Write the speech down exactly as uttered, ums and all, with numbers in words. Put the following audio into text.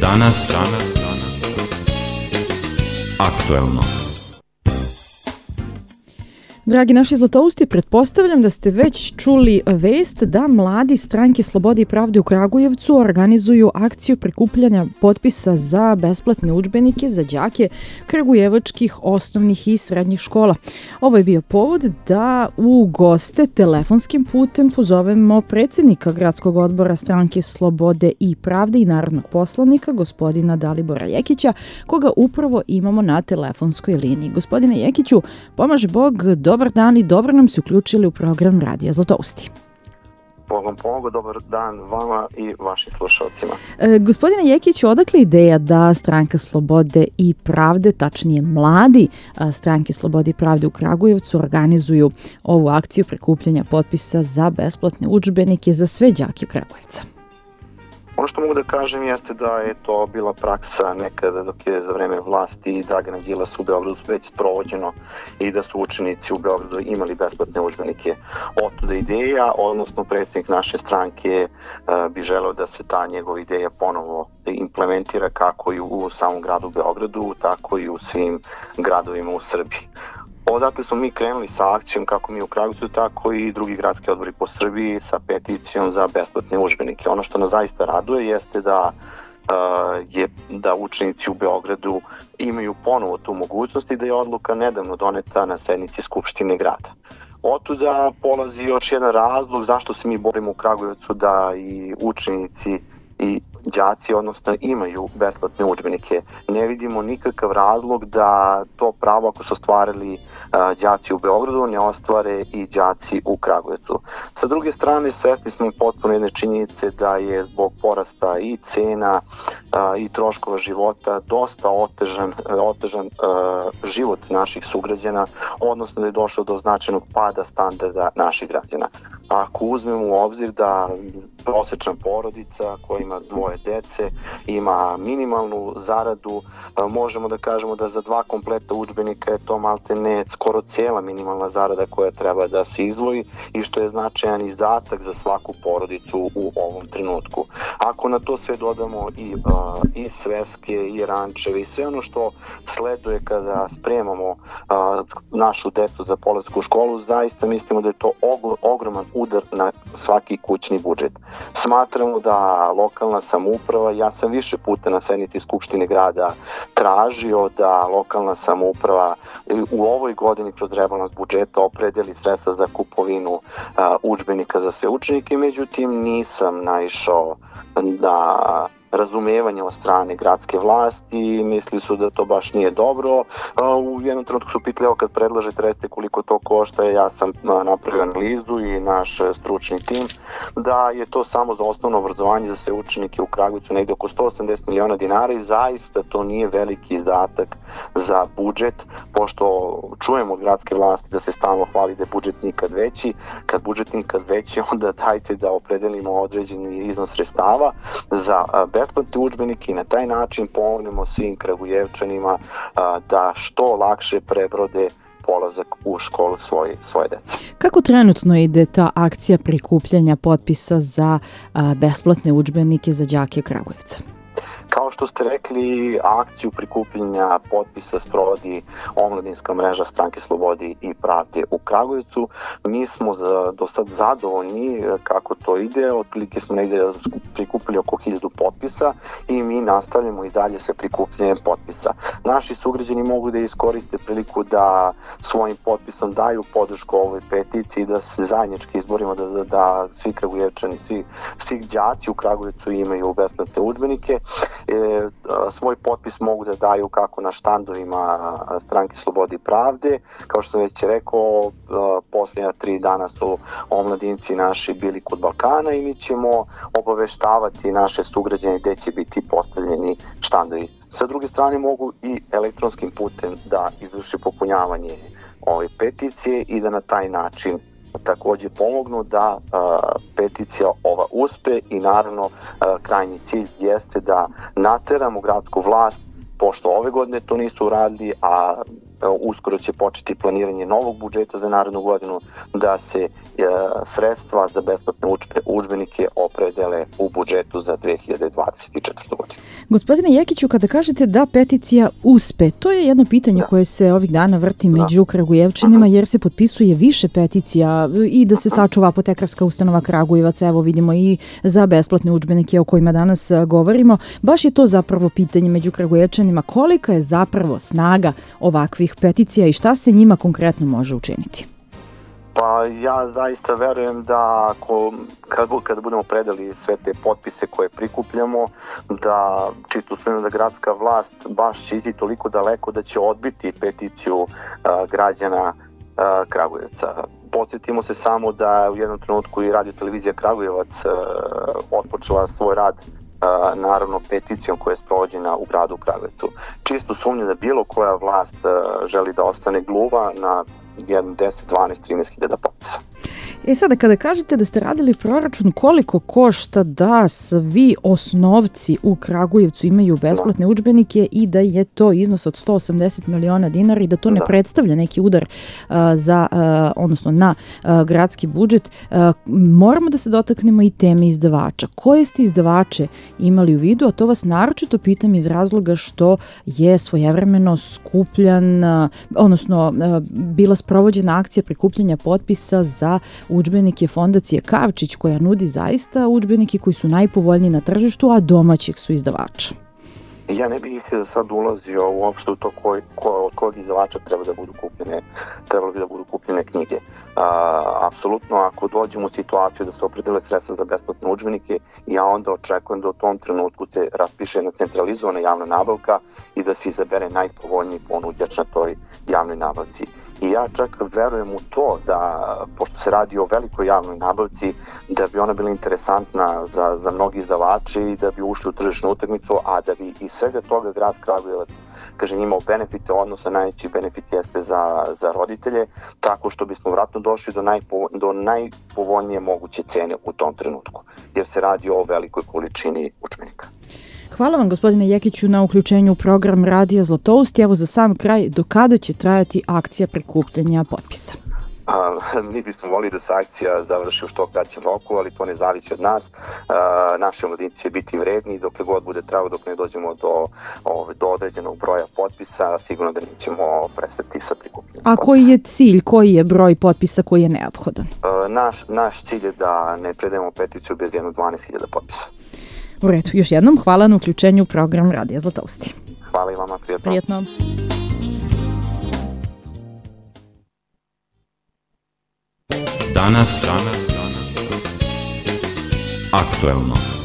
Danas, danas, aktuelno. Dragi naši zlatousti, pretpostavljam da ste već čuli vest da mladi Stranke slobode i pravde u Kragujevcu organizuju akciju prikupljanja potpisa za besplatne udžbenike za đake kragujevačkih osnovnih i srednjih škola. Ovo je bio povod da u goste telefonskim putem pozovemo predsjednika Gradskog odbora Stranke slobode i pravde i narodnog poslanika, gospodina Dalibora Jekića, koga upravo imamo na telefonskoj liniji. Gospodine Jekiću, pomaže Bog, dobar dan i dobro nam se uključili u program Radija Zlatousti. Bogom pomogu, dobar dan vama i vašim slušalcima. E, gospodine Jekiću, odakle ideja da Stranka slobode i pravde, tačnije mladi a, Stranke slobode i pravde u Kragujevcu organizuju ovu akciju prikupljanja potpisa za besplatne udžbenike za sve đake Kragujevca? Ono što mogu da kažem jeste da je to bila praksa nekada dok je za vreme vlasti Dragana Đilasa u Beogradu već sprovođeno i da su učenici u Beogradu imali besplatne udžbenike. Otuda ideja, odnosno predsjednik naše stranke uh, bi želeo da se ta njegova ideja ponovo implementira kako i u samom gradu Beogradu, tako i u svim gradovima u Srbiji. Odatle smo mi krenuli sa akcijom kako mi u Kragujevcu, tako i drugi gradski odbori po Srbiji sa peticijom za besplatne udžbenike. Ono što nas zaista raduje jeste da uh, je da učenici u Beogradu imaju ponovo tu mogućnost i da je odluka nedavno doneta na sednici Skupštine grada. Otuda polazi još jedan razlog zašto se mi borimo u Kragujevcu da i učenici i đaci, odnosno imaju besplatne udžbenike. Ne vidimo nikakav razlog da to pravo, ako su ostvarili uh, đaci u Beogradu, ne ostvare i đaci u Kragujevcu. Sa druge strane, svesni smo potpuno jedne činjenice da je zbog porasta i cena uh, i troškova života dosta otežan, uh, otežan uh, život naših sugrađana, odnosno da je došlo do značajnog pada standarda naših građana. Ako uzmemo u obzir da prosečna porodica koja ima dvoje dece, ima minimalnu zaradu, možemo da kažemo da za dva kompleta udžbenika je to malte ne skoro cijela minimalna zarada koja treba da se izdvoji i što je značajan izdatak za svaku porodicu u ovom trenutku. Ako na to sve dodamo i, uh, i sveske i rančeve i sve ono što sleduje kada spremamo uh, našu decu za polazak u školu, zaista mislimo da je to og- ogroman udar na svaki kućni budžet. Smatramo da lokalna samouprava, ja sam više puta na sednici Skupštine grada tražio da lokalna samouprava u ovoj godini kroz rebalans budžeta opredeli sredstva za kupovinu uh, udžbenika za sve učenike, međutim nisam naišao na razumevanje od strane gradske vlasti, misli su da to baš nije dobro. U jednom trenutku su pitali, evo kad predlažete, recite koliko to košta, ja sam napravio analizu i naš stručni tim, da je to samo za osnovno obrazovanje za sve učenike u Kragujevcu negdje oko sto osamdeset miliona dinara i zaista to nije veliki izdatak za budžet, pošto čujemo od gradske vlasti da se stalno hvali da je budžet nikad veći. Kad budžet nikad veći, onda dajte da opredelimo određeni iznos sredstava za besplatne udžbenike i na taj način pomognemo svim Kragujevčanima a, da što lakše prebrode polazak u školu svoje, svoje dece. Kako trenutno ide ta akcija prikupljanja potpisa za a, besplatne udžbenike za đake Kragujevca? Kao što ste rekli, akciju prikupljanja potpisa sprovodi omladinska mreža Stranke slobode i pravde u Kragujevcu. Mi smo za, do sad zadovoljni kako to ide, otprilike smo negdje prikupili oko hiljadu potpisa i mi nastavljamo i dalje sa prikupljanjem potpisa. Naši sugrađani mogu da iskoriste priliku da svojim potpisom daju podršku ovoj peticiji, da se zajednički izborimo da, da svi Kragujevčani, svi, svi đaci u Kragujevcu imaju besplatne udžbenike. E, svoj potpis mogu da daju kako na štandovima Stranke slobode i pravde. Kao što sam već rekao, posljednja tri dana su omladinci naši bili kod Balkana i mi ćemo obaveštavati naše sugrađane gde će biti postavljeni štandovi. Sa druge strane mogu i elektronskim putem da izvrši popunjavanje ove peticije i da na taj način također pomognu da a, peticija ova uspe i naravno a, krajnji cilj jeste da nateramo gradsku vlast, pošto ove godine to nisu uradili, a uskoro će početi planiranje novog budžeta za narednu godinu, da se e, sredstva za besplatne udžbenike opredele u budžetu za dve hiljade dvadeset četvrtu. godinu. Gospodine Jekiću, kada kažete da peticija uspe, to je jedno pitanje da. koje se ovih dana vrti među da. Kragujevčanima, jer se potpisuje više peticija i da se sačuva apotekarska ustanova Kragujevac, evo vidimo i za besplatne udžbenike o kojima danas govorimo. Baš je to zapravo pitanje među Kragujevčanima, kolika je zapravo snaga ovakvih peticija i šta se njima konkretno može učiniti? Pa ja zaista verujem da ako, kad, kad budemo predali sve te potpise koje prikupljamo, da čisto sumnjam da gradska vlast baš će iti toliko daleko da će odbiti peticiju uh, građana uh, Kragujevca. Podsjetimo se samo da u jednom trenutku i radio televizija Kragujevac uh, otpočela svoj rad Uh, naravno peticijom koja je sprovođena u gradu Kragujevcu. Čisto sumnjam da bilo koja vlast uh, želi da ostane gluva na deset, dvanaest, trinaest hiljada potpisa. E sada, kada kažete da ste radili proračun, koliko košta da svi osnovci u Kragujevcu imaju besplatne udžbenike i da je to iznos od sto osamdeset miliona dinara i da to ne da. predstavlja neki udar uh, za, uh, odnosno na uh, gradski budžet, uh, moramo da se dotaknemo i teme izdavača. Koje ste izdavače imali u vidu, a to vas naročito pitam iz razloga što je svojevremeno skupljan, uh, odnosno uh, bila sprovođena akcija prikupljanja potpisa za udžbenike Fondacije Kavčić, koja nudi zaista udžbenike koji su najpovoljniji na tržištu, a domaćih su izdavača. Ja ne bih sad ulazio uopšte u to koji, ko, od kojeg izdavača treba da budu kupljene, trebalo bi da budu kupljene knjige. A, apsolutno, ako dođemo u situaciju da se opredele sredstva za besplatne udžbenike, ja onda očekujem da u tom trenutku se raspiše jedna centralizovana javna nabavka i da se izabere najpovoljniji ponuđač na toj javnoj nabavci. I ja čak verujem u to da, pošto se radi o velikoj javnoj nabavci, da bi ona bila interesantna za, za mnogi izdavači i da bi ušli u tržišnu utakmicu, a da bi iz svega toga grad Kragujevac, kaže, imao benefite, odnosno najveći benefit jeste za, za roditelje, tako što bismo vratno došli do, najpo, do najpovoljnije moguće cene u tom trenutku, jer se radi o velikoj količini udžbenika. Hvala vam, gospodine Jekiću, na uključenju u program Radija Zlatoust. Evo za sam kraj, do kada će trajati akcija prikupljanja potpisa? A, mi bismo volili da se akcija završi u što kraćem roku, ali to ne zavisi od nas. A, naši mladinci će biti vredni, dokle god bude trebalo, dok ne dođemo do, ove, do određenog broja potpisa, sigurno da nećemo prestati sa prikupljanjem A potpisa. Koji je cilj, koji je broj potpisa koji je neophodan? A, naš, naš cilj je da ne predajemo peticiju bez jedno dvanaest hiljada potpisa. U redu, još jednom hvala na uključenju u program Radija Zlatousti. Hvala i vama, prijatno. Prijetno. Danas, danas, danas, aktuelno.